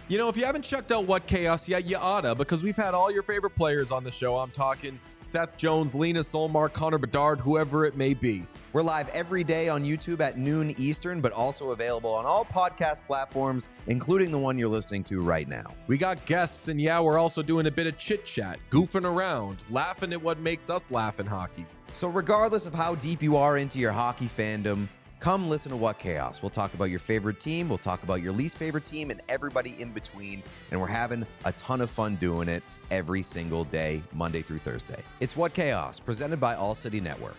You know, if you haven't checked out What Chaos yet, you oughta, because we've had all your favorite players on the show. I'm talking Seth Jones, Lena Solmark, Connor Bedard, whoever it may be. We're live every day on YouTube at noon Eastern, but also available on all podcast platforms, including the one you're listening to right now. We got guests, and yeah, we're also doing a bit of chit-chat, goofing around, laughing at what makes us laugh in hockey. So regardless of how deep you are into your hockey fandom, come listen to What Chaos. We'll talk about your favorite team, we'll talk about your least favorite team, and everybody in between. And we're having a ton of fun doing it every single day, Monday through Thursday. It's What Chaos, presented by All City Network.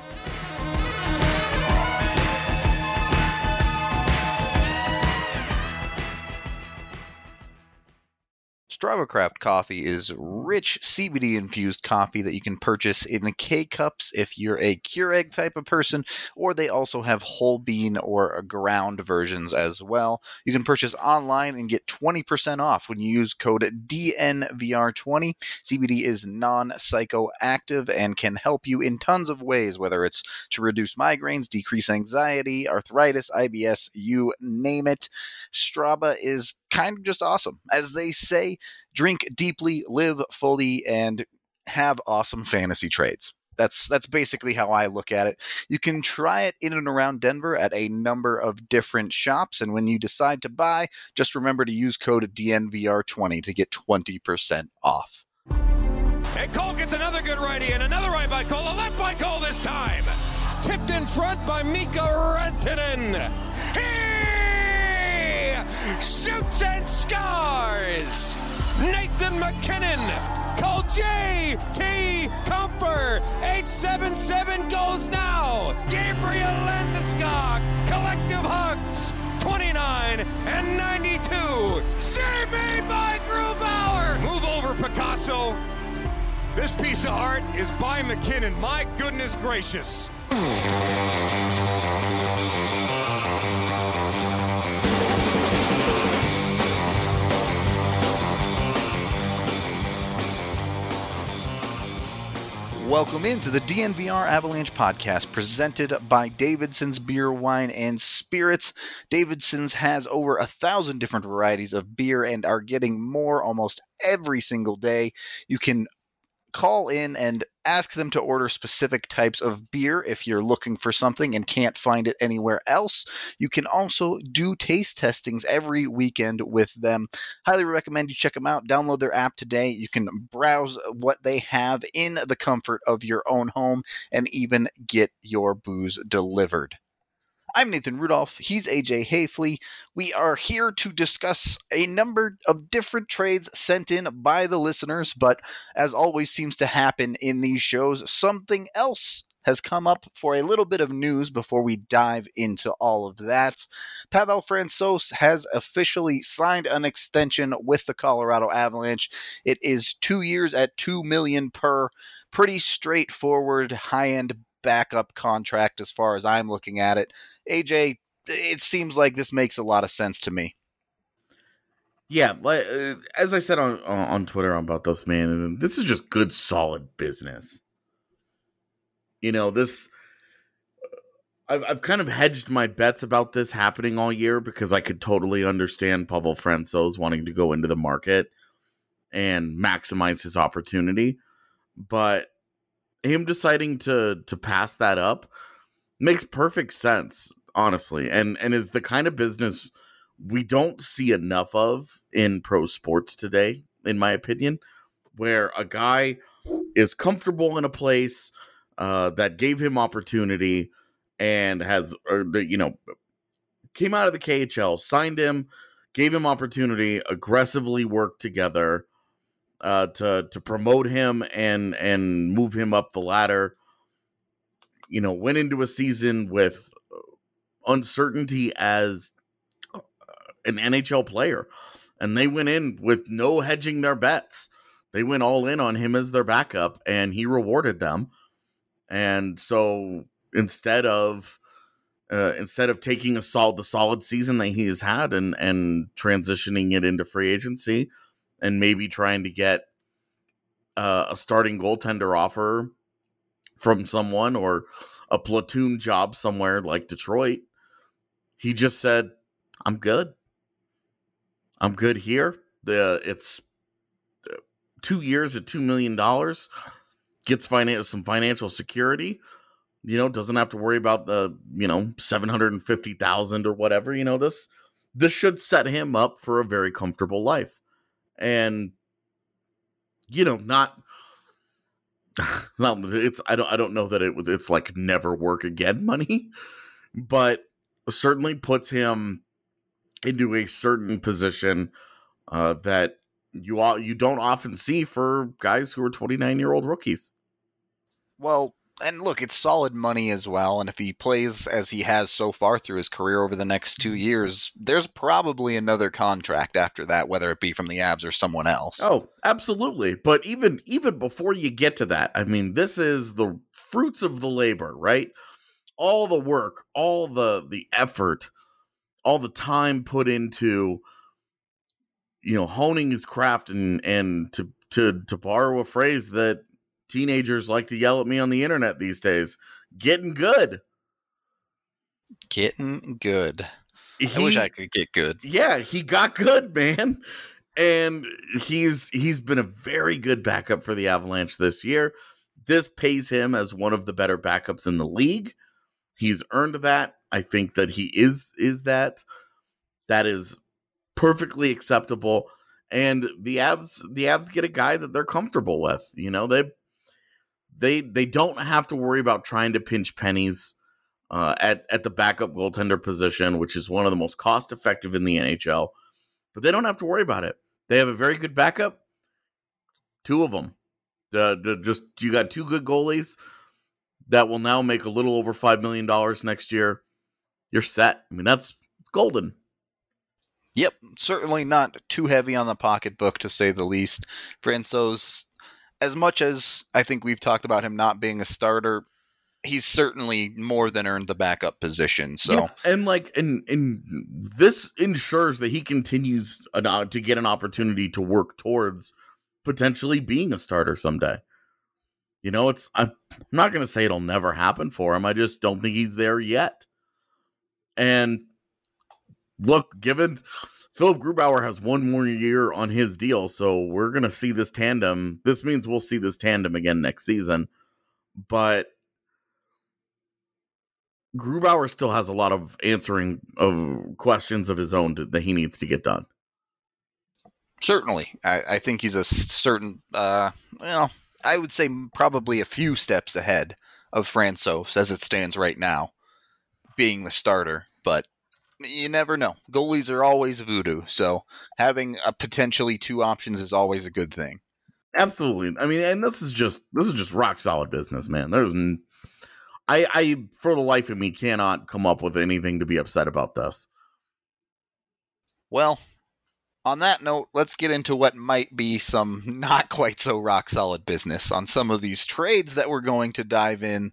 Strava Craft coffee is rich CBD-infused coffee that you can purchase in K-Cups if you're a Keurig type of person, or they also have whole bean or ground versions as well. You can purchase online and get 20% off when you use code DNVR20. CBD is non-psychoactive and can help you in tons of ways, whether it's to reduce migraines, decrease anxiety, arthritis, IBS, you name it. Strava is kind of just awesome. As they say, drink deeply, live fully, and have awesome fantasy trades. That's basically how I look at it. You can try it in and around Denver at a number of different shops, and when you decide to buy, just remember to use code DNVR20 to get 20% off. And Cole gets another good righty, and another right by Cole, a left by Cole this time. Tipped in front by Mika Rantanen. Shoots and scores! Nathan McKinnon! Call J.T. Comfer! 877 goes now! Gabriel Landeskog! Collective hugs! 29 and 92! Save made by Grubauer! Move over, Picasso! This piece of art is by McKinnon. My goodness gracious! Welcome into the DNVR Avalanche podcast presented by Davidson's Beer, Wine, and Spirits. Davidson's has over 1,000 different varieties of beer and are getting more almost every single day. You can call in and ask them to order specific types of beer if you're looking for something and can't find it anywhere else. You can also do taste testings every weekend with them. Highly recommend you check them out. Download their app today. You can browse what they have in the comfort of your own home and even get your booze delivered. I'm Nathan Rudolph. He's AJ Hayfley. We are here to discuss a number of different trades sent in by the listeners, but as always seems to happen in these shows, something else has come up for a little bit of news before we dive into all of that. Pavel Francouz has officially signed an extension with the Colorado Avalanche. It is 2 years at $2 million per. Pretty straightforward, high-end backup contract as far as I'm looking at it. AJ, it seems like this makes a lot of sense to me. Yeah, as I said on Twitter about this, man, this is just good, solid business. You know, this, I've kind of hedged my bets about this happening all year because I could totally understand Pavel Francouz wanting to go into the market and maximize his opportunity. But him deciding to pass that up makes perfect sense, honestly, and is the kind of business we don't see enough of in pro sports today, in my opinion, where a guy is comfortable in a place that gave him opportunity and has, came out of the KHL, signed him, gave him opportunity, aggressively worked together to promote him and move him up the ladder. You know, went into a season with uncertainty as an NHL player, and they went in with no hedging their bets. They went all in on him as their backup, and he rewarded them. And so instead of taking the solid season that he has had and transitioning it into free agency and maybe trying to get a starting goaltender offer from someone or a platoon job somewhere like Detroit, he just said, I'm good. I'm good here. It's 2 years at $2 million. Gets some financial security. Doesn't have to worry about the, $750,000 or whatever. This should set him up for a very comfortable life. And, not it's, I don't know that it's like never work again money, but certainly puts him into a certain position that you don't often see for guys who are 29-year-old rookies. Well, and look, it's solid money as well, and if he plays as he has so far through his career over the next 2 years, there's probably another contract after that, whether it be from the Avs or someone else. Oh, absolutely. But even before you get to that, I mean, this is the fruits of the labor, right? All the work, all the effort, all the time put into, honing his craft and to borrow a phrase that teenagers like to yell at me on the internet these days, getting good. Getting good. I wish I could get good. Yeah, he got good, man. And he's been a very good backup for the Avalanche this year. This pays him as one of the better backups in the league. He's earned that. I think that he is that. That is perfectly acceptable. And the Avs get a guy that they're comfortable with. They don't have to worry about trying to pinch pennies at the backup goaltender position, which is one of the most cost-effective in the NHL. But they don't have to worry about it. They have a very good backup. 2 of them. You got 2 good goalies that will now make a little over $5 million next year. You're set. I mean, it's golden. Yep, certainly not too heavy on the pocketbook, to say the least. Francouz, as much as I think we've talked about him not being a starter, he's certainly more than earned the backup position. So, yeah, and this ensures that he continues to get an opportunity to work towards potentially being a starter someday. I'm not going to say it'll never happen for him. I just don't think he's there yet. And look, given Philip Grubauer has 1 more year on his deal, so we're going to see this tandem. This means we'll see this tandem again next season. But Grubauer still has a lot of answering of questions of his own that he needs to get done. Certainly. I think he's a certain, I would say probably a few steps ahead of Francouz as it stands right now, being the starter. But you never know. Goalies are always voodoo, so having a potentially 2 options is always a good thing. Absolutely. I mean, and this is just rock solid business, man. I for the life of me cannot come up with anything to be upset about this. Well, on that note, let's get into what might be some not quite so rock solid business on some of these trades that we're going to dive in.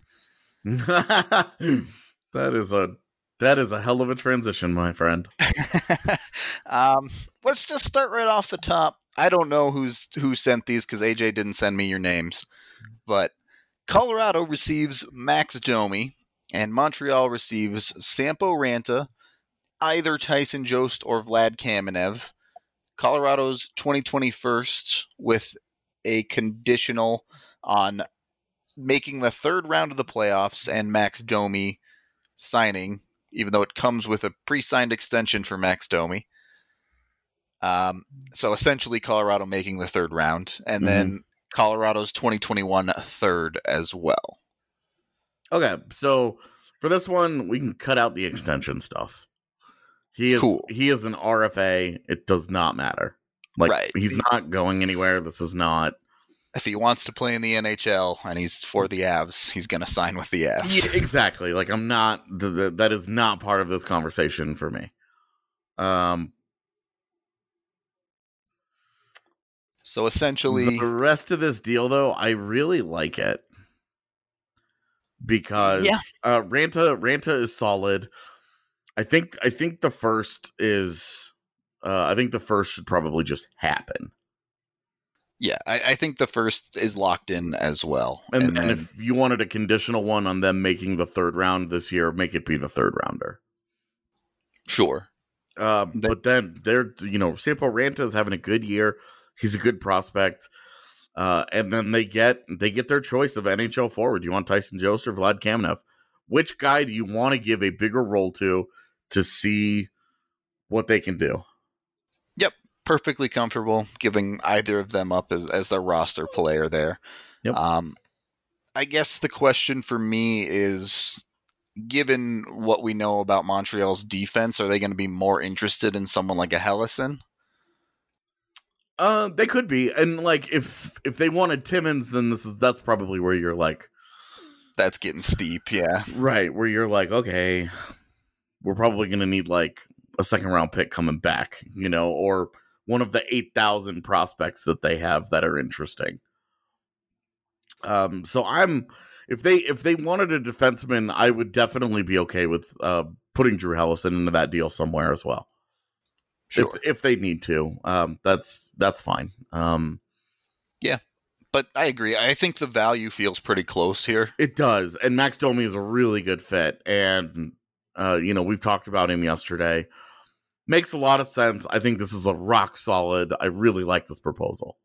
That is a hell of a transition, my friend. Let's just start right off the top. I don't know who sent these because AJ didn't send me your names, but Colorado receives Max Domi, and Montreal receives Sampo Ranta, either Tyson Jost or Vlad Kamenev. Colorado's 2021st with a conditional on making the 3rd round of the playoffs and Max Domi signing, even though it comes with a pre-signed extension for Max Domi. So essentially Colorado making the 3rd round, and then Colorado's 2021 3rd as well. Okay, so for this one, we can cut out the extension stuff. He is an RFA. It does not matter. Right. He's not going anywhere. This is not. If he wants to play in the NHL and he's for the Avs, he's going to sign with the Avs. Yeah, exactly. I'm not. That is not part of this conversation for me. So essentially, the rest of this deal, though, I really like it because Ranta is solid. I think the first is. I think the first should probably just happen. Yeah, I think the first is locked in as well. And if you wanted a conditional one on them making the 3rd round this year, make it be the 3rd rounder. Sure. But then Sampo Ranta is having a good year. He's a good prospect. And then they get their choice of NHL forward. Do you want Tyson Jost or Vlad Kamenev? Which guy do you want to give a bigger role to see what they can do? Yep. Perfectly comfortable giving either of them up as their roster player there. Yep. I guess the question for me is, given what we know about Montreal's defense, are they going to be more interested in someone like a Helleson? They could be. And like if they wanted Timmins, then that's probably where you're like, that's getting steep, yeah. Right, where you're like, okay, we're probably going to need like a second round pick coming back, or one of the 8,000 prospects that they have that are interesting. So if they wanted a defenseman, I would definitely be okay with putting Drew Helleson into that deal somewhere as well. Sure. If they need to, that's fine. Yeah, but I agree. I think the value feels pretty close here. It does, and Max Domi is a really good fit, and we've talked about him yesterday. Makes a lot of sense. I think this is a rock solid. I really like this proposal.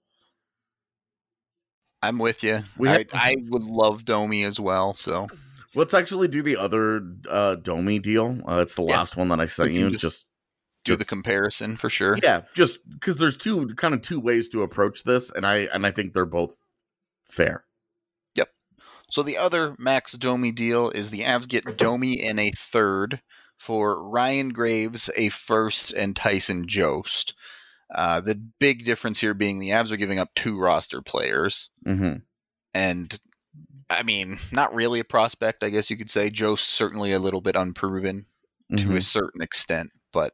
I'm with you. I would love Domi as well. So let's actually do the other Domi deal. It's the last one that I sent you. Just do the comparison for sure. Yeah, just because there's two ways to approach this, and I think they're both fair. Yep. So the other Max Domi deal is the Avs get Domi and a third for Ryan Graves, a first, and Tyson Jost. The big difference here being the Avs are giving up 2 roster players. Mm-hmm. And, I mean, not really a prospect, I guess you could say. Jost certainly a little bit unproven to a certain extent, but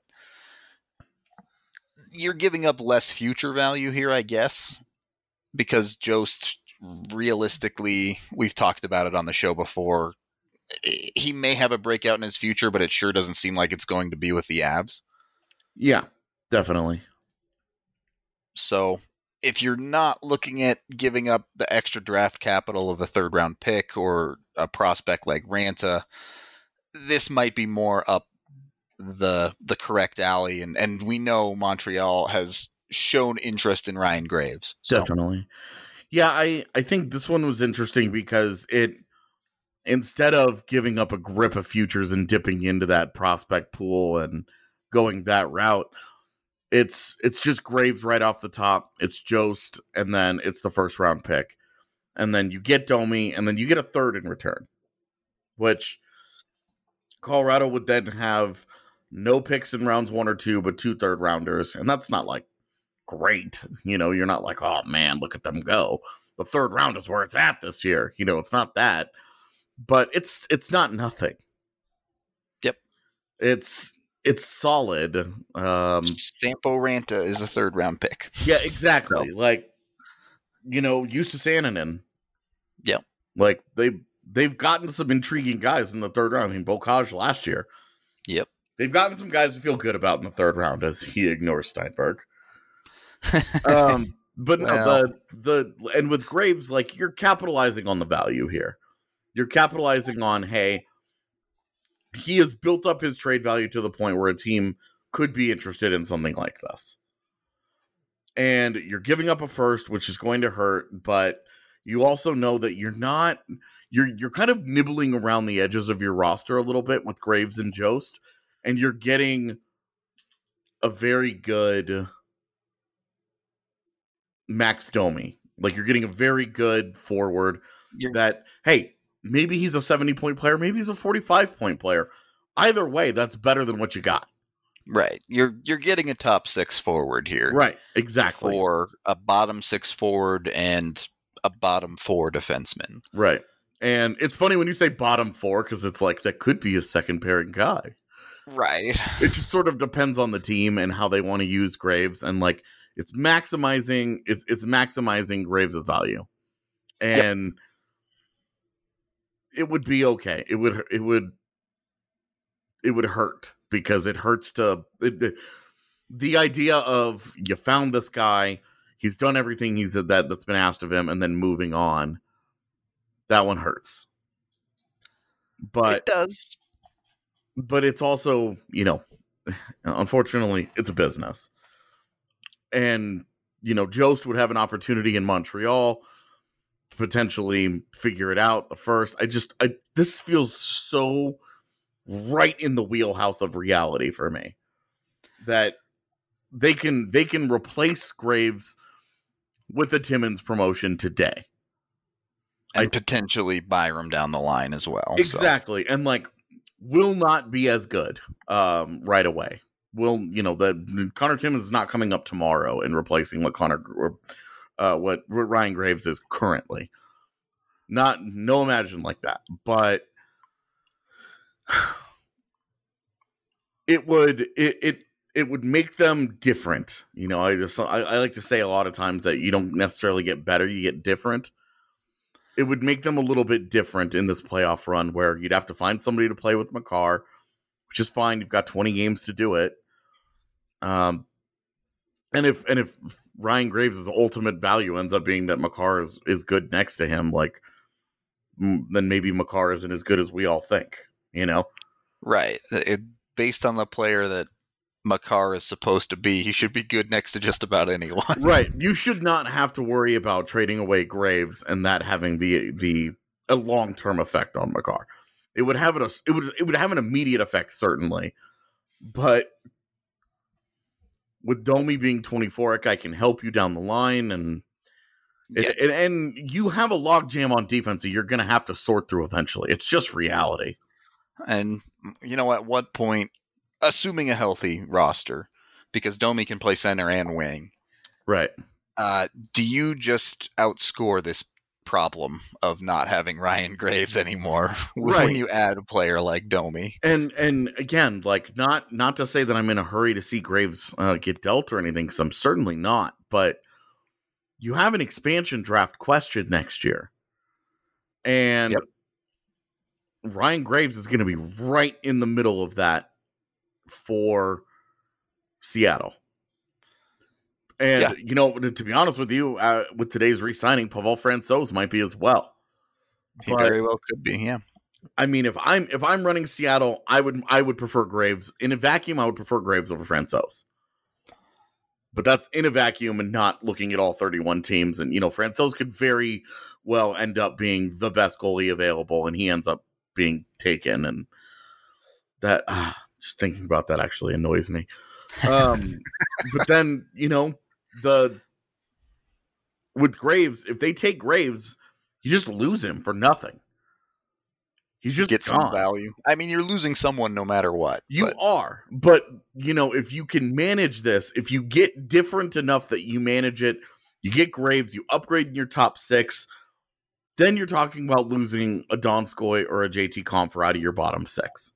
you're giving up less future value here, I guess, because Jost, realistically, we've talked about it on the show before, he may have a breakout in his future, but it sure doesn't seem like it's going to be with the Avs. Yeah, definitely. So if you're not looking at giving up the extra draft capital of a third-round pick or a prospect like Ranta, this might be more up the correct alley. And we know Montreal has shown interest in Ryan Graves. So. Definitely. Yeah, I think this one was interesting because instead of giving up a grip of futures and dipping into that prospect pool and going that route, it's just Graves right off the top. It's Jost, and then it's the first round pick. And then you get Domi, and then you get a third in return, which Colorado would then have no picks in rounds 1 or 2, but 2 third rounders. And that's not like great. You're not like, oh man, look at them go. The third round is where it's at this year. It's not that. But it's not nothing. Yep. It's solid. Sampo Ranta is a third round pick. Yeah, exactly. So. Like, Justus Annunen. Yep. Like they've gotten some intriguing guys in the third round. I mean, Bocage last year. Yep. They've gotten some guys to feel good about in the third round as he ignores Steinberg. But no, and with Graves, like, you're capitalizing on the value here. You're capitalizing on, hey, he has built up his trade value to the point where a team could be interested in something like this. And you're giving up a first, which is going to hurt, but you also know that you're kind of nibbling around the edges of your roster a little bit with Graves and Jost, and you're getting a very good Max Domi. Like, you're getting a very good forward that, hey, maybe he's a 70-point player, maybe he's a 45-point player. Either way, that's better than what you got. Right. You're getting a top 6 forward here. Right, exactly. For a bottom 6 forward and a bottom 4 defenseman. Right. And it's funny when you say bottom 4, because it's like, that could be a second pairing guy. Right. It just sort of depends on the team and how they want to use Graves, and like, it's maximizing Graves' value. And it would be okay. It would hurt, because it hurts to the idea of, you found this guy, he's done everything that's been asked of him, and then moving on. That one hurts. But it does. But it's also, unfortunately, it's a business. And, Jost would have an opportunity in Montreal to potentially figure it out the first. This feels so right in the wheelhouse of reality for me that they can replace Graves with a Timmins promotion today. And potentially Byram down the line as well. Exactly. So. And will not be as good right away. The Connor Timmins is not coming up tomorrow and replacing what Ryan Graves is currently. No imagine like that. But it would make them different. I like to say a lot of times that you don't necessarily get better, you get different. It would make them a little bit different in this playoff run where you'd have to find somebody to play with Makar, which is fine. You've got 20 games to do it. And if Ryan Graves' ultimate value ends up being that Makar is good next to him, then maybe Makar isn't as good as we all think, Right. Based on the player that Makar is supposed to be, he should be good next to just about anyone. Right. You should not have to worry about trading away Graves and that having a long-term effect on Makar. It would have an immediate effect, certainly. But with Domi being 24, I can help you down the line, and you have a logjam on defense that you're going to have to sort through eventually. It's just reality. And at what point, assuming a healthy roster, because Domi can play center and wing, right? Do you just outscore this problem of not having Ryan Graves anymore when you add a player like Domi? And again, not to say that I'm in a hurry to see Graves get dealt or anything, because I'm certainly not. But you have an expansion draft question next year, and Ryan Graves is going to be right in the middle of that for Seattle. And, to be honest with you, with today's re-signing, Pavel Francouz might be as well. He very well could be, yeah. I mean, if I'm running Seattle, I would prefer Graves. In a vacuum, I would prefer Graves over Francouz. But that's in a vacuum and not looking at all 31 teams. And, Francouz could very well end up being the best goalie available, and he ends up being taken. And that, just thinking about that actually annoys me. But then, with Graves, if they take Graves, you just lose him for nothing. He's just get gone. Some value. I mean, you're losing someone no matter what. You are. But, if you can manage this, if you get different enough that you manage it, you get Graves, you upgrade in your top 6, then you're talking about losing a Donskoy or a JT Compher out of your bottom 6.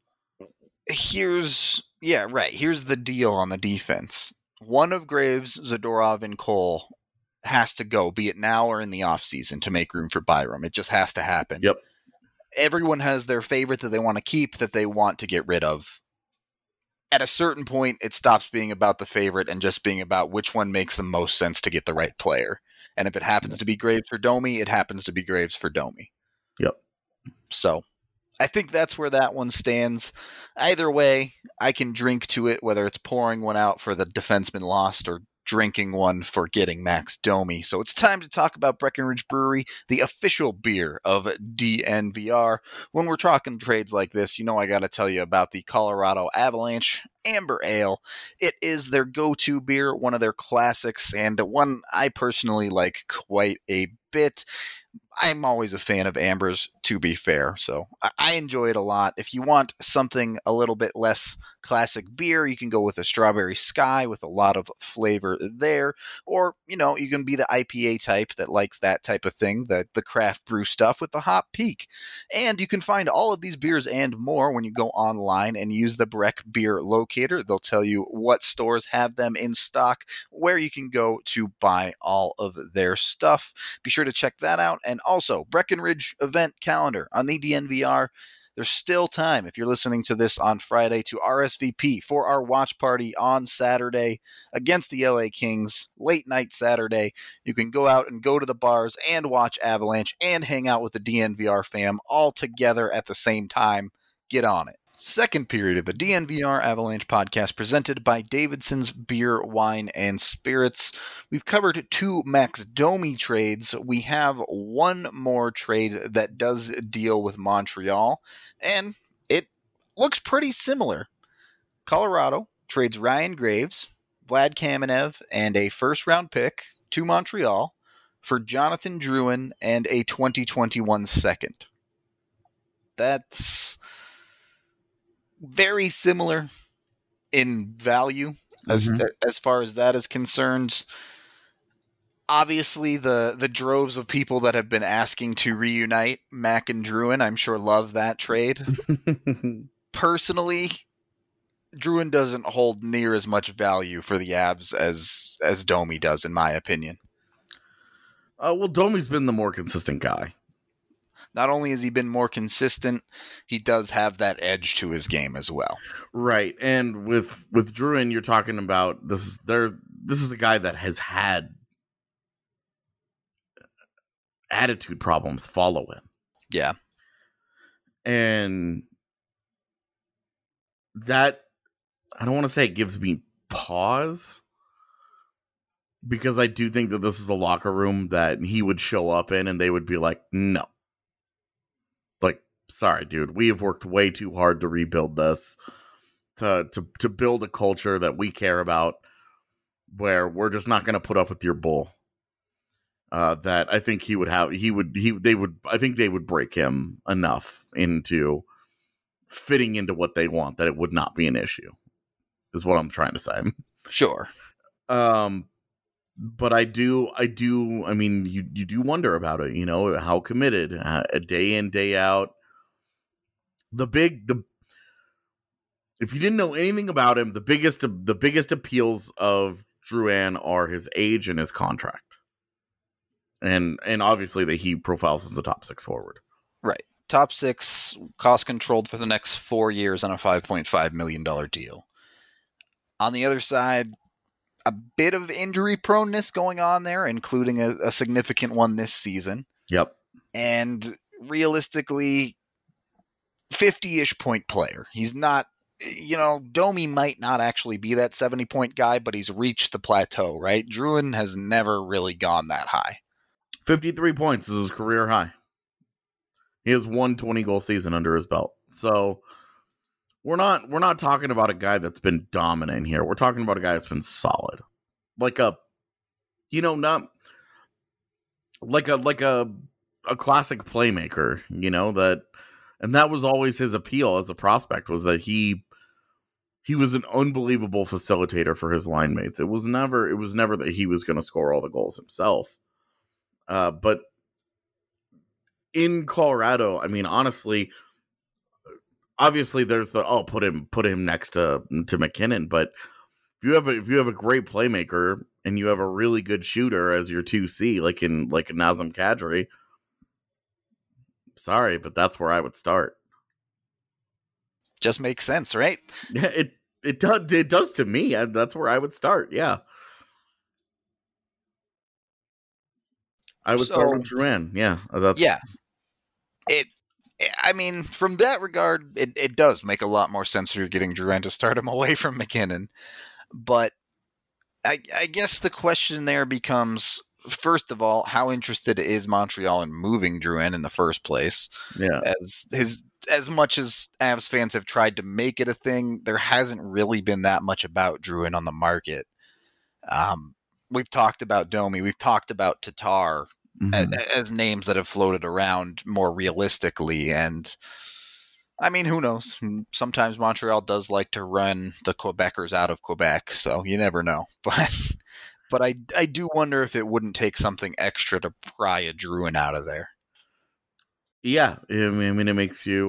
Here's the deal on the defense. One of Graves, Zadorov, and Cole has to go, be it now or in the offseason, to make room for Byram. It just has to happen. Yep. Everyone has their favorite that they want to keep, that they want to get rid of. At a certain point, it stops being about the favorite and just being about which one makes the most sense to get the right player. And if it happens to be Graves for Domi, it happens to be Graves for Domi. Yep. So I think that's where that one stands. Either way, I can drink to it, whether it's pouring one out for the defenseman lost or drinking one for getting Max Domi. So it's time to talk about Breckenridge Brewery, the official beer of DNVR. When we're talking trades like this, I got to tell you about the Colorado Avalanche Amber Ale. It is their go-to beer, one of their classics, and one I personally like quite a bit. I'm always a fan of Ambers, to be fair, so I enjoy it a lot. If you want something a little bit less classic beer, you can go with a Strawberry Sky with a lot of flavor there, or, you can be the IPA type that likes that type of thing, the craft brew stuff with the Hop Peak. And you can find all of these beers and more when you go online and use the Breck Beer Locator. They'll tell you what stores have them in stock, where you can go to buy all of their stuff. Be sure to check that out. And also, Breckenridge event calendar on the DNVR. There's still time, if you're listening to this on Friday, to RSVP for our watch party on Saturday against the LA Kings, late night Saturday. You can go out and go to the bars and watch Avalanche and hang out with the DNVR fam all together at the same time. Get on it. Second period of the DNVR Avalanche podcast presented by Davidson's Beer, Wine, and Spirits. We've covered 2 Max Domi trades. We have one more trade that does deal with Montreal, and it looks pretty similar. Colorado trades Ryan Graves, Vlad Kamenev, and a first-round pick to Montreal for Jonathan Drouin and a 2021 second. That's very similar in value as far as that is concerned. Obviously, the droves of people that have been asking to reunite Mac and Drouin, I'm sure, love that trade. Personally, Drouin doesn't hold near as much value for the Avs as Domi does, in my opinion. Well, Domi's been the more consistent guy. Not only has he been more consistent, he does have that edge to his game as well. Right, and with Drouin, you're talking about this is a guy that has had attitude problems follow him. Yeah, and that, I don't want to say it gives me pause, because I do think that this is a locker room that he would show up in and they would be like, no. Like, sorry, dude, we have worked way too hard to rebuild this, to build a culture that we care about, where we're just not going to put up with your bull. That I think I think they would break him enough into fitting into what they want that it would not be an issue, is what I'm trying to say. sure. But I mean, you do wonder about it, how committed, a day in, day out. If you didn't know anything about him, the biggest appeals of Drouin are his age and his contract. And obviously that he profiles as a top 6 forward. Right. Top 6, cost controlled for the next 4 years on a $5.5 million deal. On the other side, a bit of injury proneness going on there, including a significant one this season. Yep. And realistically, 50-ish point player. He's not, Domi might not actually be that 70-point guy, but he's reached the plateau, right? Drouin has never really gone that high. 53 points is his career high. He has one 20-goal season under his belt. So we're not talking about a guy that's been dominant here. We're talking about a guy that's been solid. Like a classic playmaker, and that was always his appeal as a prospect, was that he was an unbelievable facilitator for his line mates. It was never that he was going to score all the goals himself. But in Colorado, I mean, honestly, obviously there's put him next to McKinnon, but if you have a great playmaker and you have a really good shooter as your 2C, like in Nazem Kadri, sorry, but that's where I would start. Just makes sense, right? Yeah, it does to me. That's where I would start. Yeah. I would start with Drouin. Yeah. I mean, from that regard, it does make a lot more sense if you're getting Drouin to start him away from McKinnon. But I guess the question there becomes, first of all, how interested is Montreal in moving Drouin in the first place? Yeah. As much as Avs fans have tried to make it a thing, there hasn't really been that much about Drouin on the market. We've talked about Domi. We've talked about Tatar as names that have floated around more realistically. And I mean, who knows? Sometimes Montreal does like to run the Quebecers out of Quebec, so you never know. But I do wonder if it wouldn't take something extra to pry a Drouin out of there. Yeah, I mean, it makes you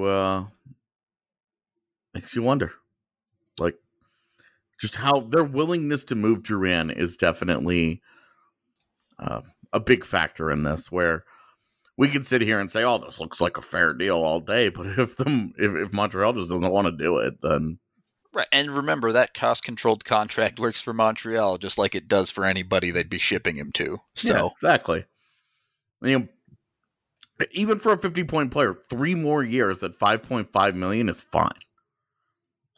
wonder, like, just how their willingness to move Drouin is definitely a big factor in this. Where we can sit here and say, "Oh, this looks like a fair deal all day," but if Montreal just doesn't want to do it, then right. And remember, that cost-controlled contract works for Montreal just like it does for anybody they'd be shipping him to. So yeah, exactly. Even for a 50-point player, 3 more years at $5.5 million is fine.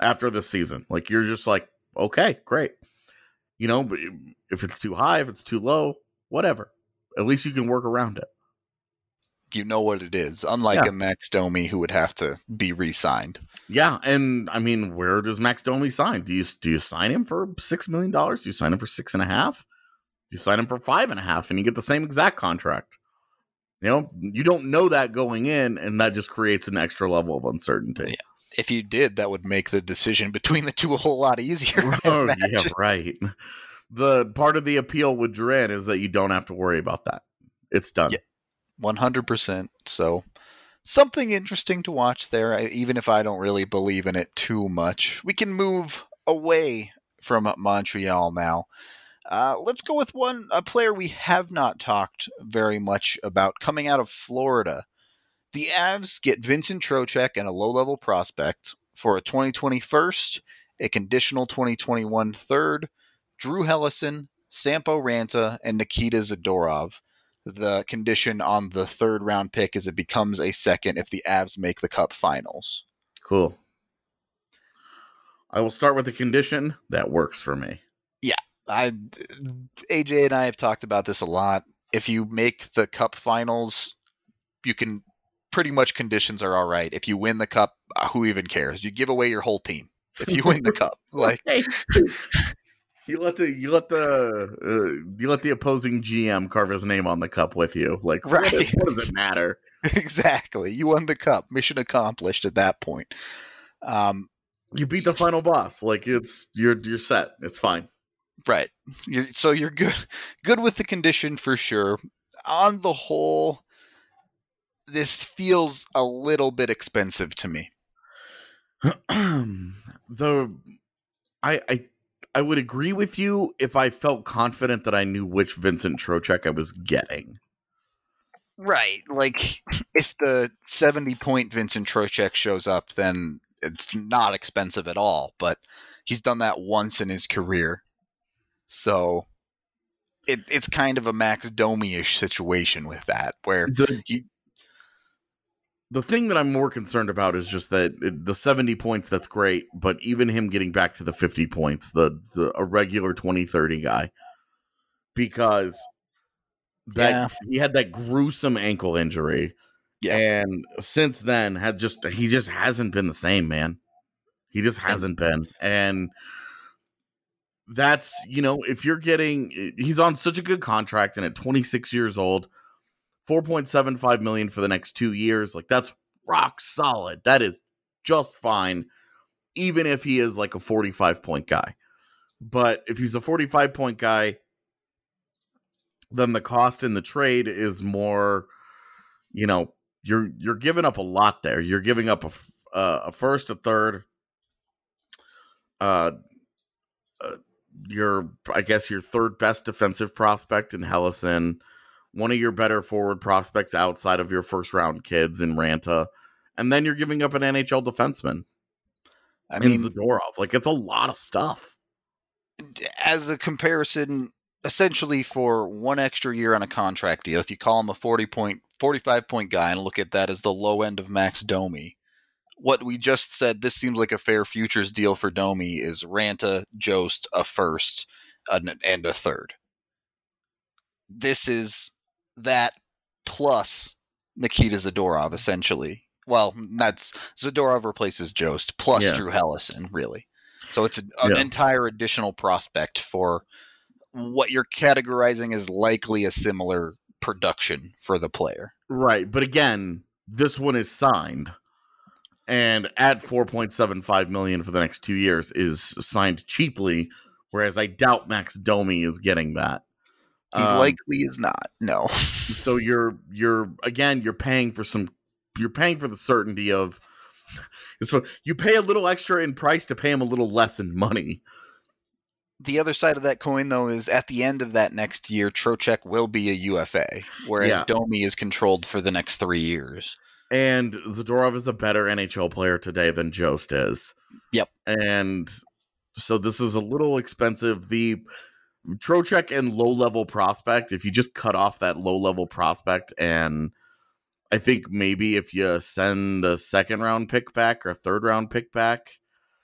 after this season. Like, you're just like, okay, great. You know, but if it's too high, if it's too low, whatever. At least you can work around it. You know what it is, unlike a Max Domi who would have to be re-signed. Yeah, and I mean, where does Max Domi sign? Do you sign him for $6 million? Do you sign him for $6.5? Do you sign him for $5.5 and you get the same exact contract? You know, you don't know that going in, and that just creates an extra level of uncertainty. Yeah. If you did, that would make the decision between the two a whole lot easier. Oh, yeah, right. The part of the appeal with Duran is that you don't have to worry about that. It's done. Yeah, 100%. So something interesting to watch there, even if I don't really believe in it too much. We can move away from Montreal now. Let's go with a player we have not talked very much about coming out of Florida. The Avs get Vincent Trocheck and a low-level prospect for a 2020 first, a conditional 2021 third, Drew Helleson, Sampo Ranta, and Nikita Zadorov. The condition on the third-round pick is it becomes a second if the Avs make the Cup Finals. Cool. I will start with the condition that works for me. Yeah, AJ and I have talked about this a lot. If you make the Cup Finals, you can pretty much conditions are all right. If you win the Cup, who even cares? You give away your whole team if you win the Cup. Like. You let the opposing GM carve his name on the cup with you. Like, right. What does it matter? Exactly. You won the cup. Mission accomplished at that point. You beat the final boss. Like, you're set. It's fine. Right. You're good with the condition for sure. On the whole, this feels a little bit expensive to me. I would agree with you if I felt confident that I knew which Vincent Trocheck I was getting. Right. Like, if the 70-point Vincent Trocheck shows up, then it's not expensive at all. But he's done that once in his career. So it's kind of a Max Domi-ish situation with that, where the thing that I'm more concerned about is just that the 70 points, that's great, but even him getting back to the 50 points, a regular 20-30 guy, because he had that gruesome ankle injury, and since then he just hasn't been the same, man. He just hasn't been, and that's, if you're he's on such a good contract, and at 26 years old, $4.75 million for the next 2 years. Like, that's rock solid. That is just fine, even if he is like a 45-point guy. But if he's a 45-point guy, then the cost in the trade is more, you're giving up a lot there. You're giving up a first, a third, your third best defensive prospect in Helleson, one of your better forward prospects outside of your first round kids in Ranta, and then you're giving up an NHL defenseman. I mean, Zadorov. Like, it's a lot of stuff. As a comparison, essentially for one extra year on a contract deal, if you call him a 45-point guy and look at that as the low end of Max Domi, what we just said, this seems like a fair futures deal for Domi, is Ranta, Jost, a first, and a third. This is that plus Nikita Zadorov, essentially. Well, that's Zadorov replaces Jost plus Drew Helleson, really. So it's an entire additional prospect for what you're categorizing as likely a similar production for the player. Right, but again, this one is signed, and at $4.75 million for the next 2 years is signed cheaply, whereas I doubt Max Domi is getting that. He likely is not. No. So you're paying for the certainty of, so you pay a little extra in price to pay him a little less in money. The other side of that coin, though, is at the end of that next year, Trocheck will be a UFA, whereas Domi is controlled for the next 3 years. And Zadorov is a better NHL player today than Jost is. Yep. And so this is a little expensive. The Trocheck and low-level prospect, if you just cut off that low-level prospect, and I think maybe if you send a second-round pick back or a third-round pick back,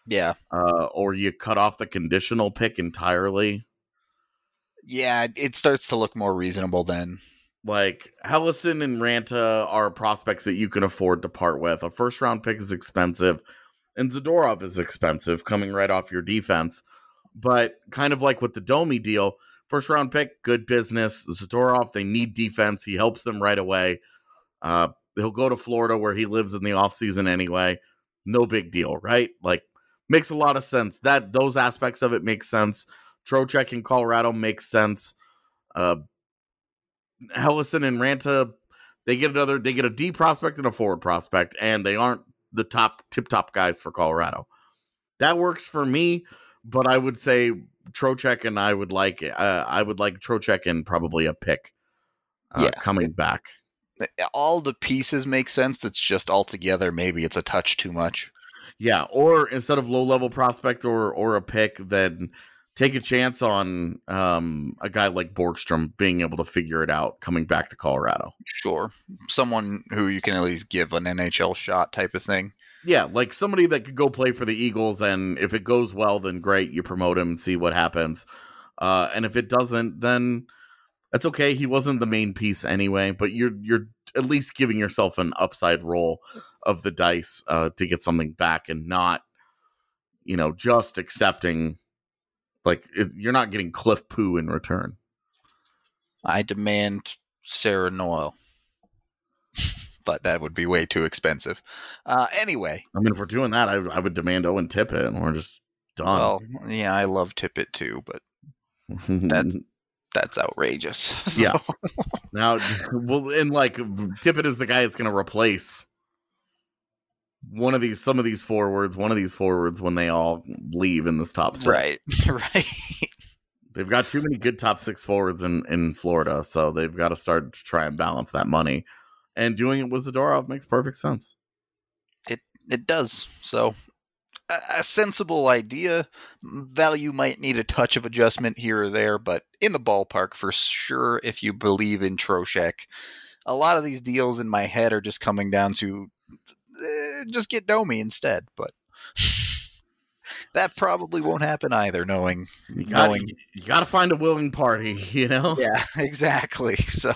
Yeah. Or you cut off the conditional pick entirely. Yeah, it starts to look more reasonable then. Like, Helleson and Ranta are prospects that you can afford to part with. A first-round pick is expensive, and Zadorov is expensive, coming right off your defense. But kind of like with the Domi deal, first-round pick, good business. Zadorov, they need defense. He helps them right away. He'll go to Florida where he lives in the offseason anyway. No big deal, right? Like, makes a lot of sense. Those aspects of it make sense. Trocheck in Colorado makes sense. Helleson and Ranta, they get a D prospect and a forward prospect, and they aren't the tip-top guys for Colorado. That works for me, but I would say Trocheck, and I would like Trocheck and probably a pick coming back. All the pieces make sense. It's just altogether, maybe it's a touch too much. Yeah, or instead of low-level prospect or a pick, then take a chance on a guy like Borgstrom being able to figure it out coming back to Colorado. Sure. Someone who you can at least give an NHL shot type of thing. Yeah, like somebody that could go play for the Eagles, and if it goes well, then great, you promote him and see what happens. And if it doesn't, then that's okay. He wasn't the main piece anyway, but you're at least giving yourself an upside roll of the dice to get something back, and not, just accepting. Like, you're not getting Cliff Poo in return. I demand Sarah Noel. But that would be way too expensive. Anyway. I mean, if we're doing that, I would demand Owen Tippett, and we're just done. Well, yeah, I love Tippett too, but that's outrageous. So. Yeah. Now, and like, Tippett is the guy that's going to replace some of these forwards when they all leave in this top six. Right. They've got too many good top six forwards in Florida, so they've got to start to try and balance that money. And doing it with Zadorov makes perfect sense. It does. So, a sensible idea. Value might need a touch of adjustment here or there, but in the ballpark for sure if you believe in Trocheck. A lot of these deals in my head are just coming down to just get Domi instead, but that probably won't happen either, knowing you got to find a willing party, Yeah, exactly.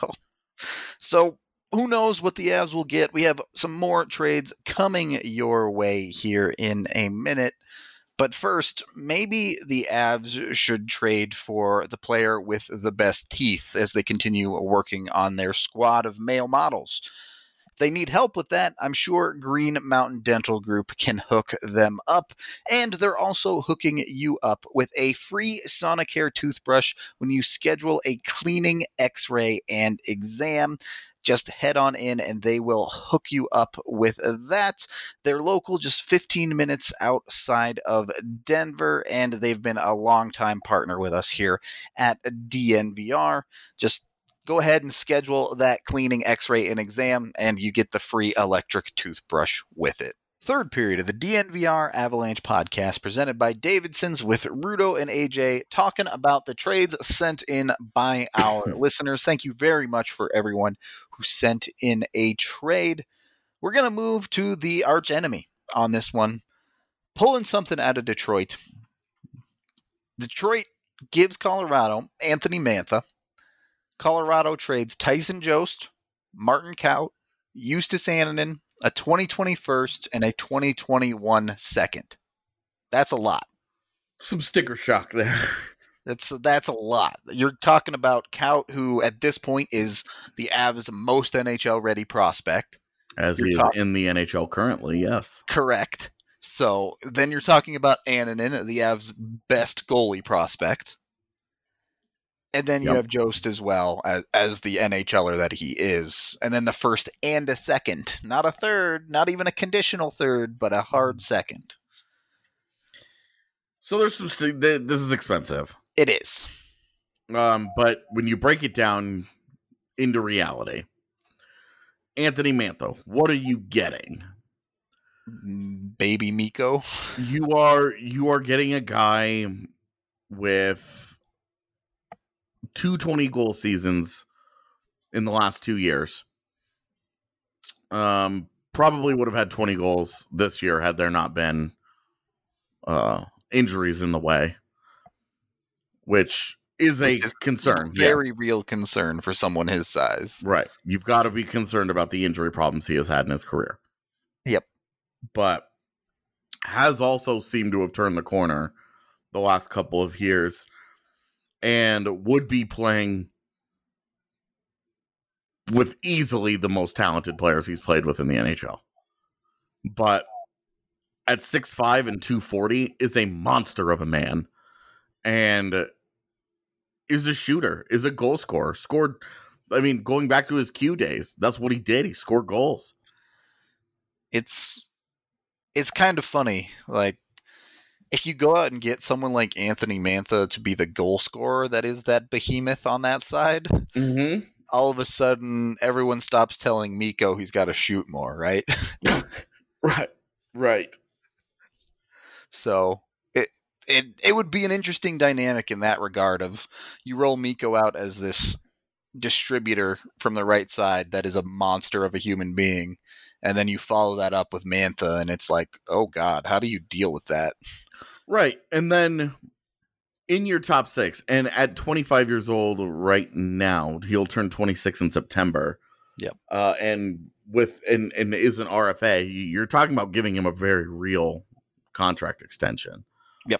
So who knows what the Avs will get? We have some more trades coming your way here in a minute. But first, maybe the Avs should trade for the player with the best teeth as they continue working on their squad of male models. If they need help with that, I'm sure Green Mountain Dental Group can hook them up. And they're also hooking you up with a free Sonicare toothbrush when you schedule a cleaning, x-ray, and exam. Just head on in and they will hook you up with that. They're local, just 15 minutes outside of Denver, and they've been a longtime partner with us here at DNVR. Just go ahead and schedule that cleaning, x-ray, and exam, and you get the free electric toothbrush with it. Third period of the DNVR Avalanche podcast presented by Davidson's with Rudo and AJ talking about the trades sent in by our listeners. Thank you very much for everyone who sent in a trade. We're going to move to the arch enemy on this one. Pulling something out of Detroit. Detroit gives Colorado Anthony Mantha. Colorado trades Tyson Jost, Martin Kaut, Eustace Annunen, a 2020 first, and a 2021 second. That's a lot. Some sticker shock there. That's a lot. You're talking about Kaut, who at this point is the Avs' most NHL-ready prospect. As he is in the NHL currently, yes. Correct. So then you're talking about Annunen, the Avs' best goalie prospect. And then you have Jost as well as the NHLer that he is. And then the first and a second. Not a third, not even a conditional third, but a hard second. So there's this is expensive. It is. But when you break it down into reality, Anthony Mantha, what are you getting? Baby Mikko. You are getting a guy with 2 20-goal seasons in the last 2 years. Probably would have had 20 goals this year had there not been injuries in the way, which is a concern. Very real concern for someone his size. Right. You've got to be concerned about the injury problems he has had in his career. Yep. But has also seemed to have turned the corner the last couple of years and would be playing with easily the most talented players he's played with in the NHL. But at 6'5" and 240 is a monster of a man and is a shooter, is a goal scorer. Scored, I mean, going back to his Q days, that's what he did. He scored goals. It's kind of funny. Like, if you go out and get someone like Anthony Mantha to be the goal scorer that is that behemoth on that side, all of a sudden everyone stops telling Mikko he's got to shoot more, right? Right. So it would be an interesting dynamic in that regard of you roll Mikko out as this distributor from the right side that is a monster of a human being, and then you follow that up with Mantha, and it's like, oh God, how do you deal with that? Right. And then in your top six, and at 25 years old right now, he'll turn 26 in September. Yep. And is an RFA, you're talking about giving him a very real contract extension. Yep.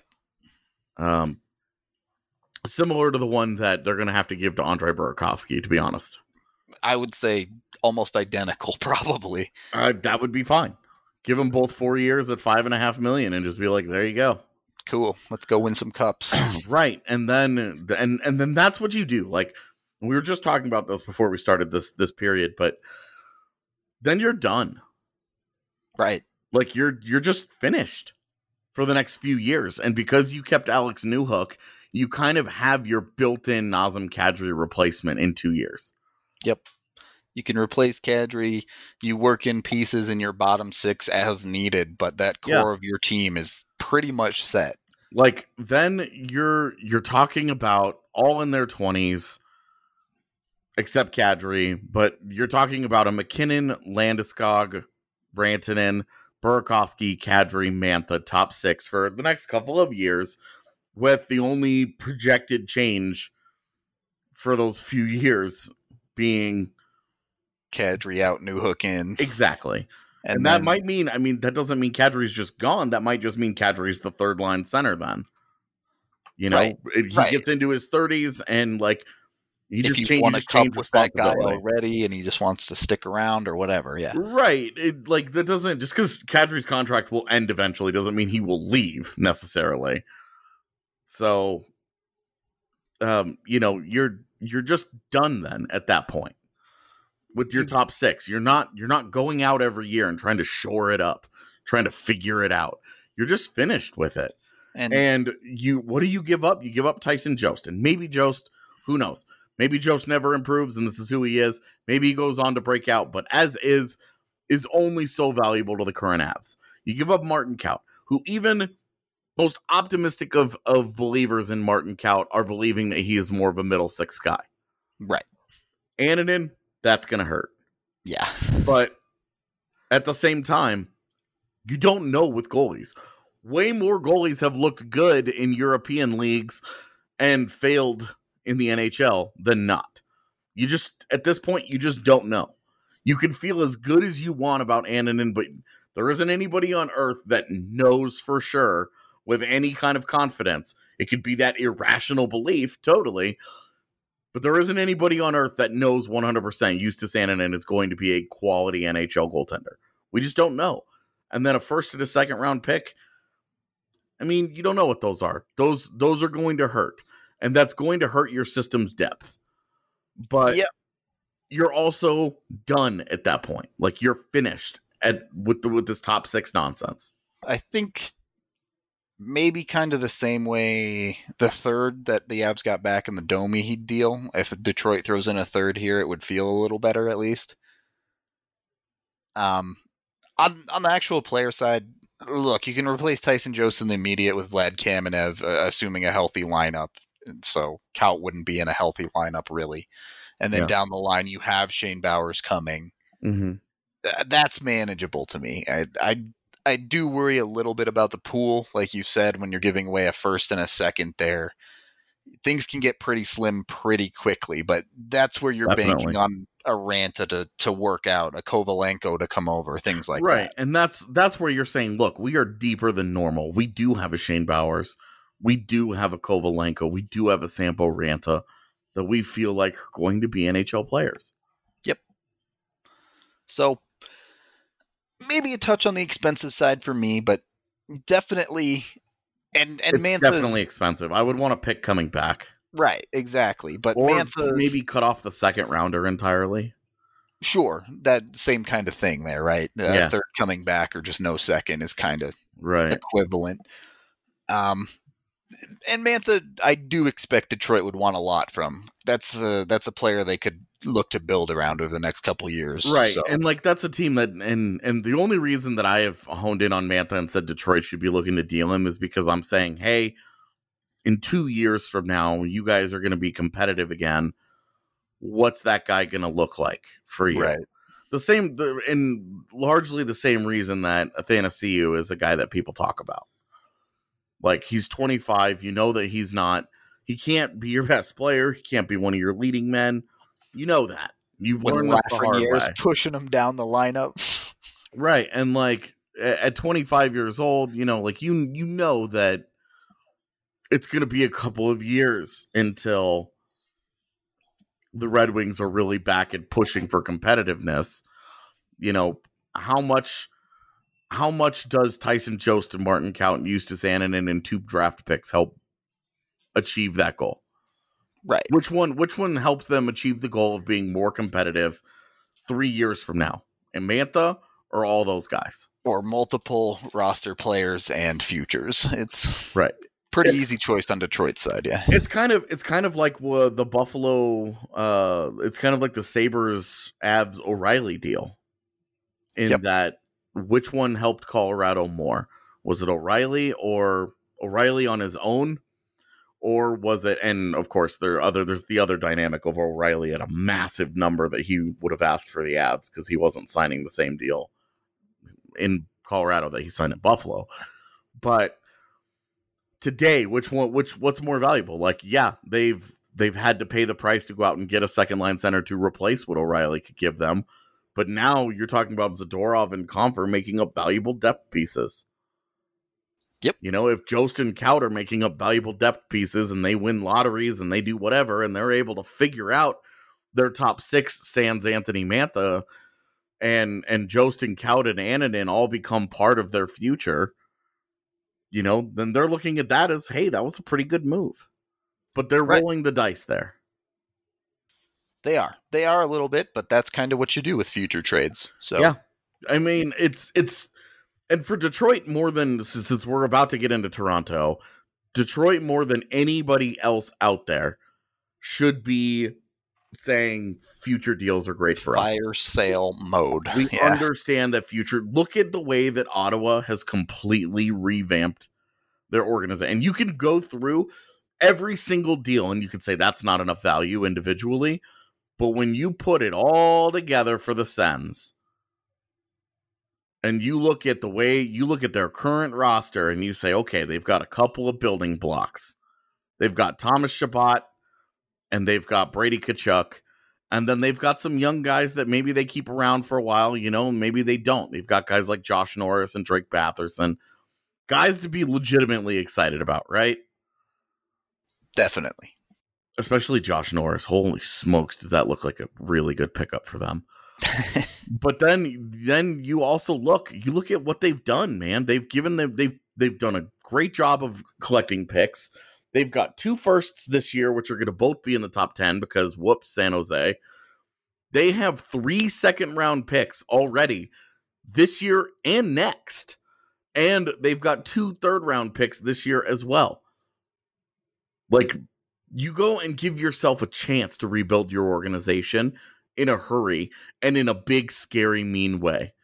Similar to the one that they're going to have to give to Andre Burakovsky, to be honest. I would say almost identical, probably. That would be fine. Give them both 4 years at $5.5 million and just be like, there you go. Cool. Let's go win some cups. Right. And then that's what you do. Like, we were just talking about this before we started this period, but then you're done. Right. Like, you're just finished for the next few years. And because you kept Alex Newhook, you kind of have your built-in Nazem Kadri replacement in 2 years. Yep. You can replace Kadri. You work in pieces in your bottom six as needed, but that core of your team is pretty much set. Like, then you're talking about all in their 20s, except Kadri, but you're talking about a McKinnon, Landeskog, Rantanen, Burakovsky, Kadri, Mantha, top six for the next couple of years, with the only projected change for those few years being Kadri out, Newhook in. Exactly. And that might mean, that doesn't mean Kadri's just gone. That might just mean Kadri's the third line center then. You know, he gets into his 30s and like, he just changes with that guy already and he just wants to stick around or whatever. Yeah. Right. That doesn't, just because Kadri's contract will end eventually doesn't mean he will leave necessarily. So, you're just done then at that point with your top six. You're not going out every year and trying to shore it up, trying to figure it out. You're just finished with it. And what do you give up? You give up Tyson Jost, and maybe Jost, who knows? Maybe Jost never improves and this is who he is. Maybe he goes on to break out, but as is only so valuable to the current Avs. You give up Martin Kaut, who even most optimistic of believers in Martin Kaut are believing that he is more of a middle six guy. Right. Annunen, that's going to hurt. Yeah. But at the same time, you don't know with goalies. Way more goalies have looked good in European leagues and failed in the NHL than not. You just, at this point, you just don't know. You can feel as good as you want about Annunen, but there isn't anybody on earth that knows for sure with any kind of confidence. It could be that irrational belief, totally, but there isn't anybody on earth that knows 100% Justus Annunen is going to be a quality NHL goaltender. We just don't know. And then a first and a second round pick, you don't know what those are. Those are going to hurt. And that's going to hurt your system's depth. But you're also done at that point. Like, you're finished with this top six nonsense. I think maybe kind of the same way the third that the Avs got back in the Domi deal. If Detroit throws in a third here, it would feel a little better at least. On the actual player side, look, you can replace Tyson Jost in the immediate with Vlad Kamenev, assuming a healthy lineup. So Kaut wouldn't be in a healthy lineup, really. And then down the line, you have Shane Bowers coming. Mm-hmm. That's manageable to me. I do worry a little bit about the pool. Like you said, when you're giving away a first and a second there, things can get pretty slim pretty quickly, but that's where you're Definitely. banking on a Ranta to work out, a Kovalenko to come over, things like Right. that. And that's where you're saying, look, we are deeper than normal. We do have a Shane Bowers. We do have a Kovalenko. We do have a Sampo Ranta that we feel like are going to be NHL players. Yep. So maybe a touch on the expensive side for me, but definitely and It's Mantha's definitely expensive. I would want a pick coming back. right, exactly. But Or Mantha maybe cut off the second rounder entirely. sure, that same kind of thing there, right? Yeah. Third coming back or just no second is kind of Right. equivalent. And Mantha, I do expect Detroit would want a lot from. That's a player they could look to build around over the next couple of years. Right. So. And like that's a team that and the only reason that I have honed in on Mantha and said Detroit should be looking to deal him is because I'm saying, hey, in 2 years from now, you guys are going to be competitive again. What's that guy going to look like for you? Right. And largely the same reason that Athanasiou is a guy that people talk about. Like, he's 25. You know that he can't be your best player. He can't be one of your leading men. You know that. You've When learned this the hard Lafreniere's way. pushing him down the lineup. Right. And like at 25 years old, like you know that it's going to be a couple of years until the Red Wings are really back and pushing for competitiveness. How much does Tyson Jost and Martin Kaut and Justus Annunen and 2 draft picks help achieve that goal? Right. Which one helps them achieve the goal of being more competitive 3 years from now? And Mantha or all those guys? Or multiple roster players and futures. It's Right. pretty easy choice on Detroit's side, yeah. It's kind of like the Buffalo. It's kind of like the Sabres Avs O'Reilly deal. In that, which one helped Colorado more? Was it O'Reilly or O'Reilly on his own, or was it? And of course, there's the other dynamic of O'Reilly at a massive number that he would have asked for the Avs because he wasn't signing the same deal in Colorado that he signed in Buffalo. But today, what's more valuable? Like, yeah, they've had to pay the price to go out and get a second line center to replace what O'Reilly could give them. But now you're talking about Zadorov and Comfer making up valuable depth pieces. Yep. If Jost and Kaut are making up valuable depth pieces and they win lotteries and they do whatever and they're able to figure out their top 6 sans Anthony Mantha and Jost and Kaut and Annunen all become part of their future, then they're looking at that as, hey, that was a pretty good move. But they're rolling the dice there. They are a little bit, but that's kind of what you do with future trades. So yeah, I mean, it's and for Detroit more than, since we're about to get into Toronto, Detroit more than anybody else out there should be saying future deals are great for us. Fire sale mode. We understand that future. Look at the way that Ottawa has completely revamped their organization, and you can go through every single deal and you can say that's not enough value individually. But when you put it all together for the Sens, and you look at their current roster and you say, okay, they've got a couple of building blocks. They've got Thomas Chabot and they've got Brady Tkachuk. And then they've got some young guys that maybe they keep around for a while, maybe they don't. They've got guys like Josh Norris and Drake Batherson. Guys to be legitimately excited about, right? Definitely. Especially Josh Norris. Holy smokes, did that look like a really good pickup for them? But then you also look at what they've done, man. They've done a great job of collecting picks. They've got 2 firsts this year, which are going to both be in the top 10 because whoops, San Jose. They have 3 second-round picks already this year and next. And they've got 2 third-round picks this year as well. Like, you go and give yourself a chance to rebuild your organization in a hurry and in a big, scary, mean way.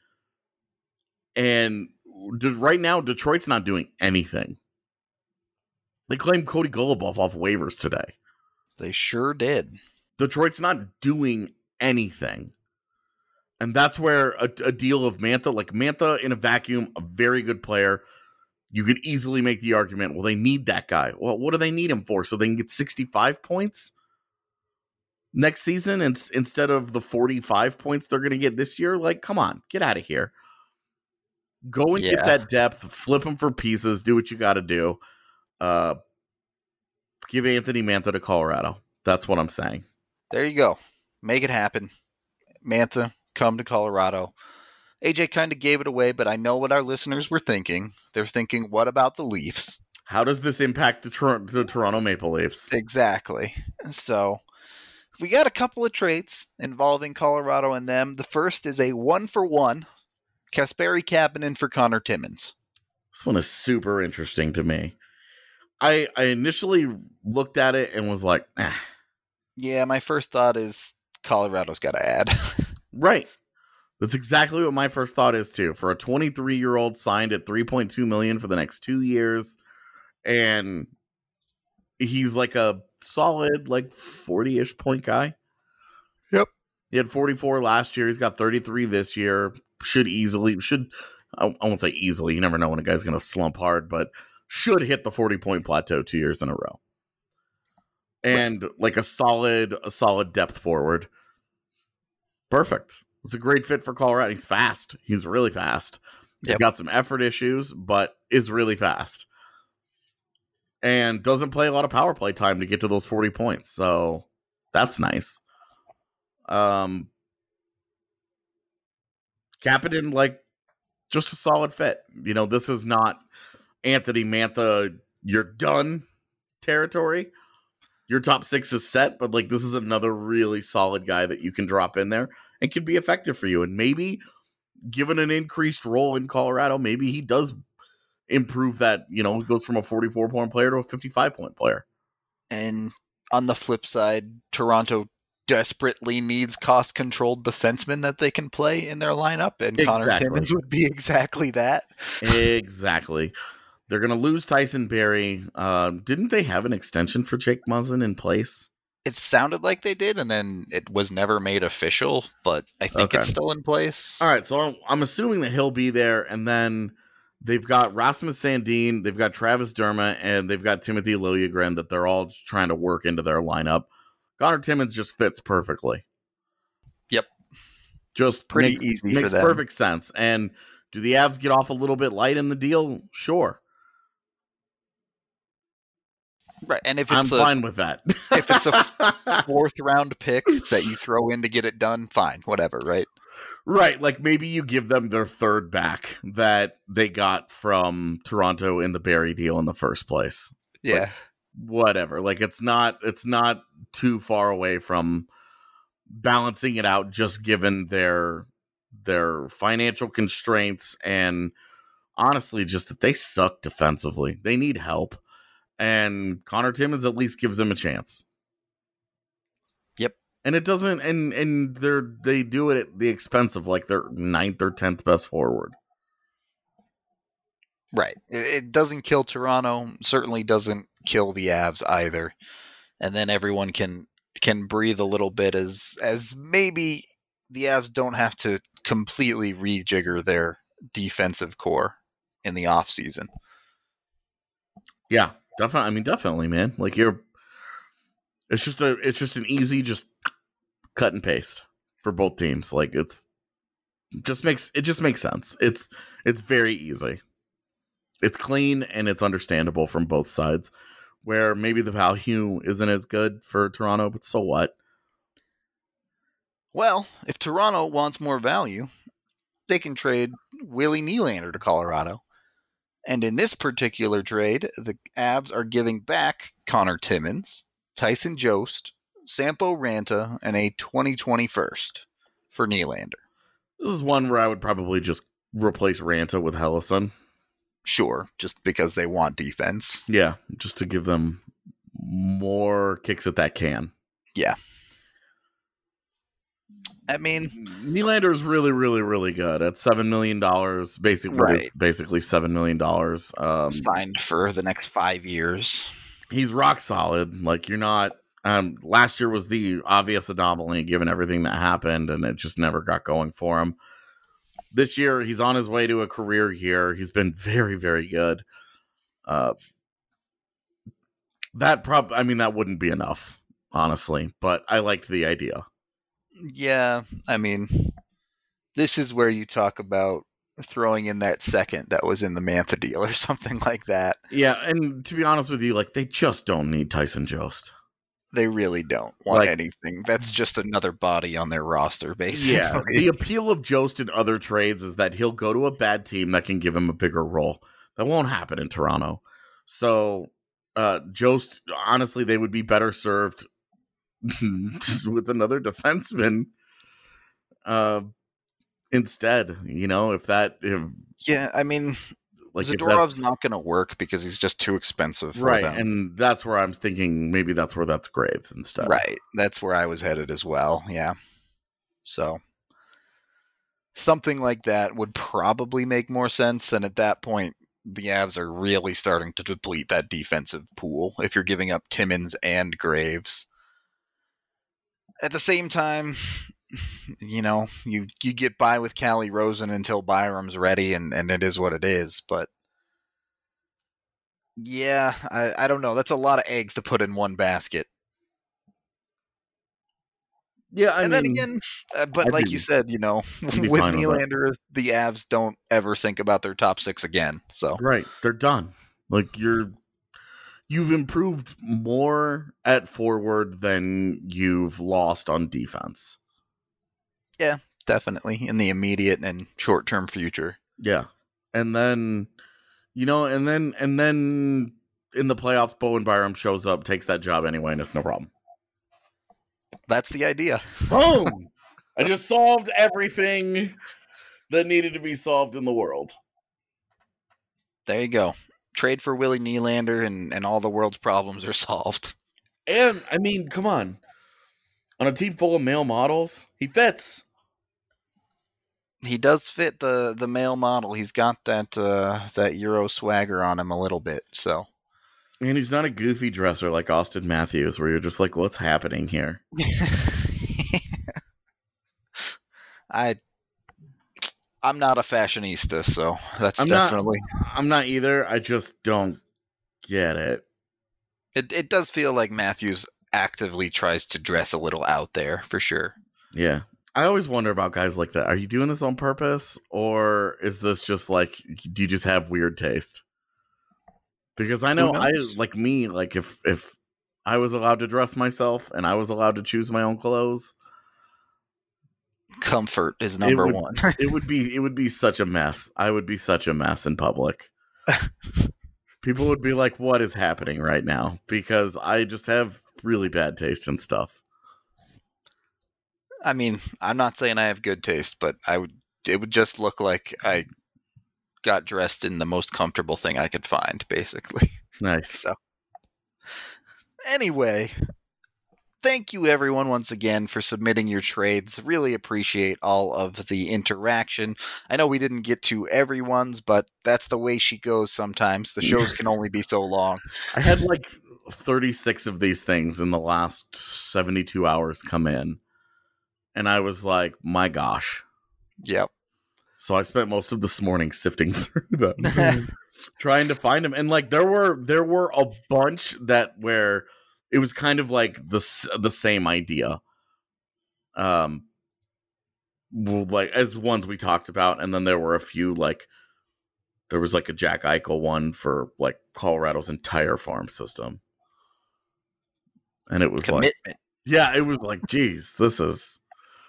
And right now, Detroit's not doing anything. They claimed Cody Golubov off waivers today. They sure did. Detroit's not doing anything. And that's where a deal of Mantha, like Mantha in a vacuum, a very good player. You could easily make the argument, well, they need that guy. Well, what do they need him for? So they can get 65 points next season instead of the 45 points they're going to get this year? Like, come on, get out of here. Go and get that depth, flip them for pieces, do what you got to do. Give Anthony Mantha to Colorado. That's what I'm saying. There you go. Make it happen. Mantha, come to Colorado. AJ kind of gave it away, but I know what our listeners were thinking. They're thinking, what about the Leafs? How does this impact the Toronto Maple Leafs? Exactly. So we got a couple of traits involving Colorado and them. The first is a 1-for-1 Kasperi Kapanen for Connor Timmins. This one is super interesting to me. I initially looked at it and was like, Yeah, my first thought is Colorado's got to add. Right. That's exactly what my first thought is too. For a 23-year-old signed at $3.2 million for the next 2 years, and he's like a solid, like 40-ish point guy. Yep. He had 44 last year. He's got 33 this year. I won't say easily. You never know when a guy's going to slump hard, but should hit the 40-point plateau 2 years in a row. And like a solid depth forward. Perfect. It's a great fit for Colorado. He's fast. He's really fast. He's got some effort issues, but is really fast. And doesn't play a lot of power play time to get to those 40 points. So that's nice. Kapanen, like, just a solid fit. You know, this is not Anthony Mantha, you're done territory. Your top 6 is set, but like this is another really solid guy that you can drop in there and can be effective for you. And maybe given an increased role in Colorado, maybe he does improve that, you know, goes from a 44-point player to a 55-point player. And on the flip side, Toronto desperately needs cost-controlled defensemen that they can play in their lineup, and Connor Timmins would be exactly that. Exactly. They're going to lose Tyson Barrie. Didn't they have an extension for Jake Muzzin in place? It sounded like they did, and then it was never made official, but I think it's still in place. All right, so I'm assuming that he'll be there, and then they've got Rasmus Sandin, they've got Travis Dermott, and they've got Timothy Liljegren that they're all trying to work into their lineup. Connor Timmins just fits perfectly. Yep. Just pretty easy for them. Makes perfect sense. And do the Avs get off a little bit light in the deal? Sure. Right, and if I'm it's fine with that. If it's a 4th round pick that you throw in to get it done, fine, whatever, right? Right, like maybe you give them their third back that they got from Toronto in the Barrie deal in the first place. Yeah. Like, whatever. Like it's not too far away from balancing it out, just given their financial constraints and honestly just that they suck defensively. They need help. And Connor Timmins at least gives them a chance. Yep. And it doesn't, and they do it at the expense of like their 9th or 10th best forward. Right. It doesn't kill Toronto. Certainly doesn't kill the Avs either. And then everyone can breathe a little bit as maybe the Avs don't have to completely rejigger their defensive core in the offseason. Yeah. Definitely. I mean, definitely, man. Like it's just an easy, just cut and paste for both teams. Like it just makes sense. It's very easy. It's clean and it's understandable from both sides. Where maybe the value isn't as good for Toronto, but so what? Well, if Toronto wants more value, they can trade Willie Nylander to Colorado. And in this particular trade, the Avs are giving back Connor Timmins, Tyson Jost, Sampo Ranta, and a 2020 first for Nylander. This is one where I would probably just replace Ranta with Helleson. Sure, just because they want defense. Yeah, just to give them more kicks at that can. Yeah. I mean, Nylander is really, really, really good at $7 million, basically $7 million. Signed for the next 5 years. He's rock solid. Like, you're not, Last year was the obvious anomaly given everything that happened, and it just never got going for him. This year, he's on his way to a career year. He's been very, very good. That wouldn't be enough, honestly, but I liked the idea. Yeah, I mean, this is where you talk about throwing in that second that was in the Mantha deal or something like that. Yeah, and to be honest with you, like, they just don't need Tyson Jost. They really don't want anything. That's just another body on their roster, basically. Yeah, the appeal of Jost in other trades is that he'll go to a bad team that can give him a bigger role. That won't happen in Toronto. So, Jost, honestly, they would be better served with another defenseman instead. Yeah, I mean, Zadorov's not going to work because he's just too expensive for them. And that's where I'm thinking maybe that's Graves instead. Right, that's where I was headed as well, yeah. So, something like that would probably make more sense, and at that point, the Avs are really starting to deplete that defensive pool if you're giving up Timmins and Graves. At the same time, you get by with Calle Rosen until Byram's ready, and it is what it is. But yeah, I don't know. That's a lot of eggs to put in one basket. Yeah, then again, but like you said, with Nylander, the Avs don't ever think about their top six again. So right, they're done. Like you've improved more at forward than you've lost on defense. Yeah, definitely in the immediate and short-term future. Yeah, and then and then in the playoffs, Bowen Byram shows up, takes that job anyway, and it's no problem. That's the idea. Boom! I just solved everything that needed to be solved in the world. There you go. Trade for Willie Nylander and all the world's problems are solved. And, I mean, come on. On a team full of male models, he fits. He does fit the male model. He's got that Euro swagger on him a little bit, so. And he's not a goofy dresser like Austin Matthews, where you're just like, what's happening here? I'm not a fashionista, so that's I'm not either. I just don't get it. It does feel like Matthews actively tries to dress a little out there, for sure. Yeah. I always wonder about guys like that. Are you doing this on purpose, or is this just like, do you just have weird taste? Because I know if I was allowed to dress myself and I was allowed to choose my own clothes, comfort is number one. it would be such a mess. I would be such a mess in public. People would be like, what is happening right now? Because I just have really bad taste in stuff. I mean, I'm not saying I have good taste, but it would just look like I got dressed in the most comfortable thing I could find, basically. Nice. So, anyway, thank you everyone once again for submitting your trades. Really appreciate all of the interaction. I know we didn't get to everyone's, but that's the way she goes sometimes. The shows can only be so long. I had like 36 of these things in the last 72 hours come in. And I was like, my gosh. Yep. So I spent most of this morning sifting through them, trying to find them. And like there were a bunch where it was kind of like the same idea. Like as ones we talked about, and then there were a few like there was like a Jack Eichel one for like Colorado's entire farm system. And it was commitment. It was like, geez, this is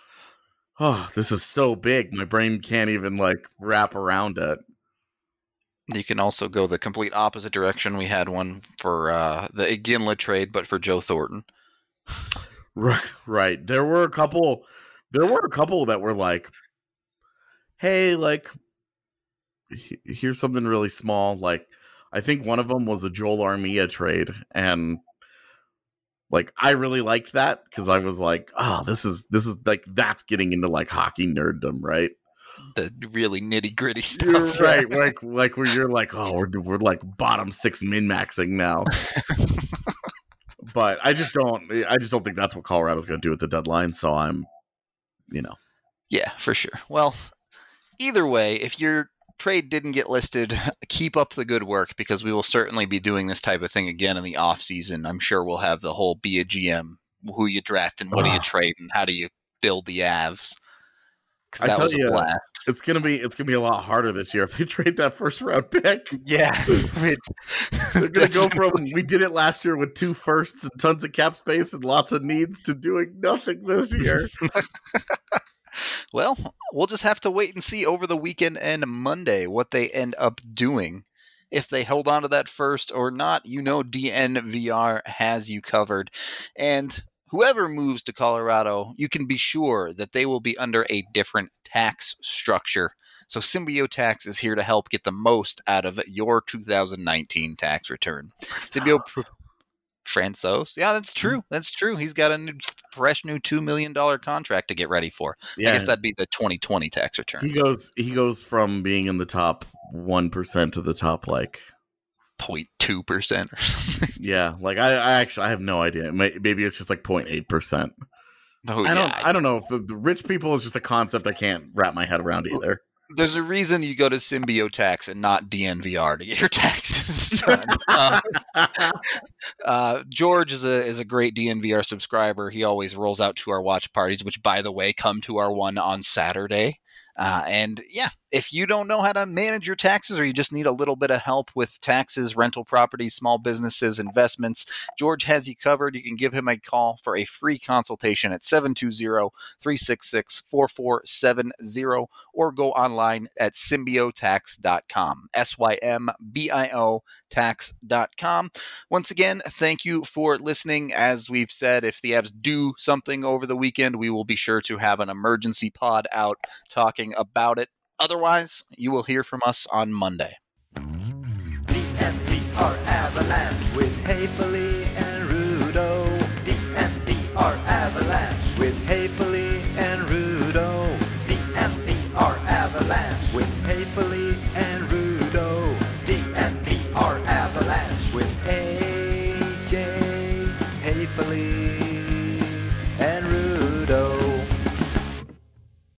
so big. My brain can't even like wrap around it. You can also go the complete opposite direction. We had one for the Iginla trade, but for Joe Thornton. Right. There were a couple that were like, hey, like, here's something really small. Like, I think one of them was a Joel Armia trade, and like, I really liked that because I was like, oh, this is like, that's getting into like hockey nerddom, right? The really nitty gritty stuff. Right. like where you're like, oh, we're like bottom six min-maxing now. But I just don't think that's what Colorado's going to do at the deadline. So I'm, Yeah, for sure. Well, either way, if your trade didn't get listed, keep up the good work, because we will certainly be doing this type of thing again in the off season. I'm sure we'll have the whole be a GM, who you draft and what do you trade and how do you build the Avs. I that tell was a you, blast. it's gonna be a lot harder this year if they trade that first round pick. Yeah, they're gonna go from we did it last year with 2 firsts and tons of cap space and lots of needs to doing nothing this year. Well, we'll just have to wait and see over the weekend and Monday what they end up doing. If they hold on to that first or not, DNVR has you covered. And whoever moves to Colorado, you can be sure that they will be under a different tax structure. So Symbio Tax is here to help get the most out of your 2019 tax return. Francois. Yeah, that's true. That's true. He's got a fresh new $2 million contract to get ready for. Yeah. I guess that'd be the 2020 tax return. He goes from being in the top 1% to the top 0.2% or something. Yeah, I have no idea. Maybe it's just 0.8%. Oh, I don't know if the rich people is just a concept I can't wrap my head around either. There's a reason you go to Symbio Tax and not DNVR to get your taxes done. George is a great DNVR subscriber. He always rolls out to our watch parties, which, by the way, come to our one on Saturday. And yeah, if you don't know how to manage your taxes or you just need a little bit of help with taxes, rental properties, small businesses, investments, George has you covered. You can give him a call for a free consultation at 720-366-4470 or go online at symbiotax.com, SYMBIO tax.com. Once again, thank you for listening. As we've said, if the Avs do something over the weekend, we will be sure to have an emergency pod out talking about it. Otherwise, you will hear from us on Monday. DNVR Avalanche with Haefele and Rudo. DNVR Avalanche with Haefele and Rudo. DNVR Avalanche with Haefele and Rudo. DNVR Avalanche with AJ Haefele.